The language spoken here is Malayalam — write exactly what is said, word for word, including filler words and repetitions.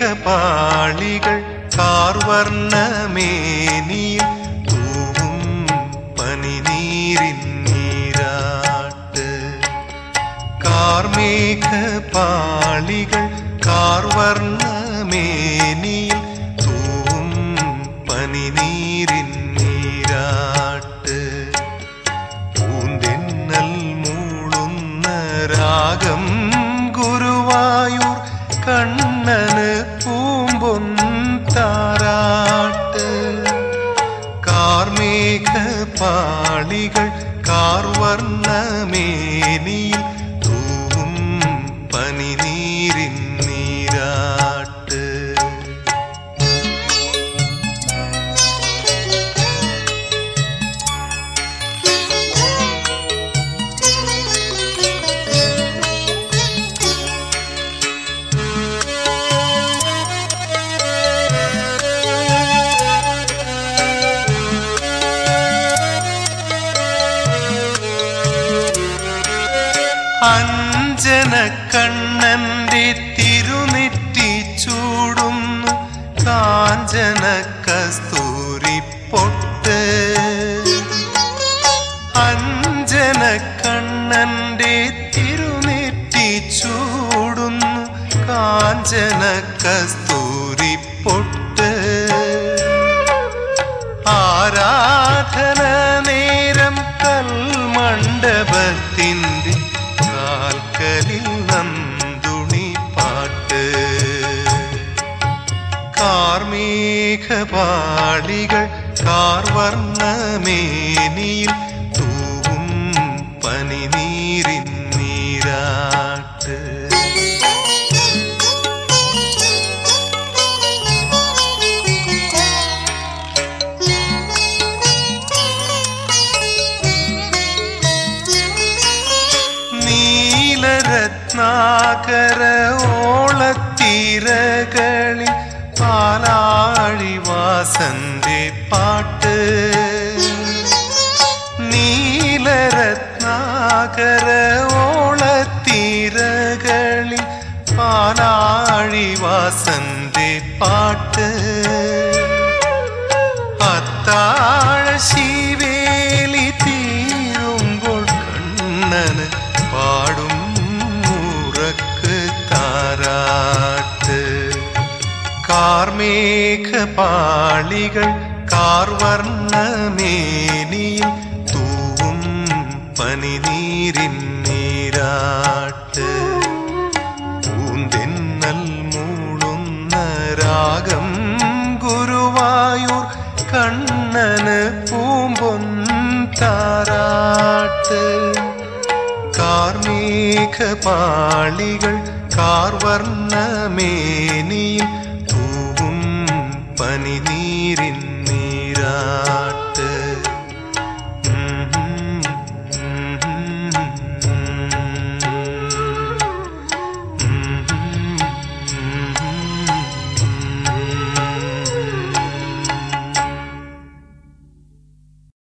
കാർമേഘപാളികൾ കാർവർണ്ണമേനിയിൽ തൂവും പനിനീരിൻ നീരാട്ട്. കാർമേഘപാളികൾ കാർവർണ്ണമേനിയിൽ തൂവും പനിനീരിൻ നീരാട്ട്. പൂന്തെന്നൽ മൂളുന്ന രാഗം ഗുരുവായൂർ കണ്ണന് പൂമ്പൊൻതാരാട്ട്. കാർമേഘപാളികൾ കാർവർണ്ണമേനിയിൽ തൂവും പനിനീരിൻ നീരാട്ട്. അഞ്ജന കണ്ണന്റെ തിരുനെറ്റി ചൂടുന്നു കാഞ്ചന കസ്തൂരി പൊട്ട്. അഞ്ജന കണ്ണന്റെ തിരുനെറ്റി ചൂടുന്നു കാഞ്ചന കസ്തൂരി പൊട്ട്. ആരാധന നേരം കൽമണ്ഡപത്തിൻ്റെ കാൽക്കലിൽ നന്ദുണി പാട്ട്. കാർമേഘപാളികൾ കാർവർണ്ണമേനിയിൽ തൂവും പനിനീരിൻ നീരാട്ട്. നീലരത്നാകര ഓളത്തിരകളിൽ പാലാഴിവാസന്റെ പാട്ട്. നീലരത്നാകര ഓളത്തിരകളിൽ പാലാഴിവാസന്റെ പാട്ട്. അത്താഴ ശിവേലി തീരുമ്പോൾ കണ്ണന് പാടും മുറക്ക് താരാട്ട്. കാർമേഘപാളികൾ കാർവർണ്ണമേനിയിൽ തൂവും പനിനീരിൻ നീരാട്ട്. പൂന്തെന്നൽ മൂളുന്ന രാഗം ഗുരുവായൂർ കണ്ണന് പൂമ്പൊൻതാരാട്ട്. കാർമേഘപാളികൾ കാർവർണ്ണമേനിയിൽ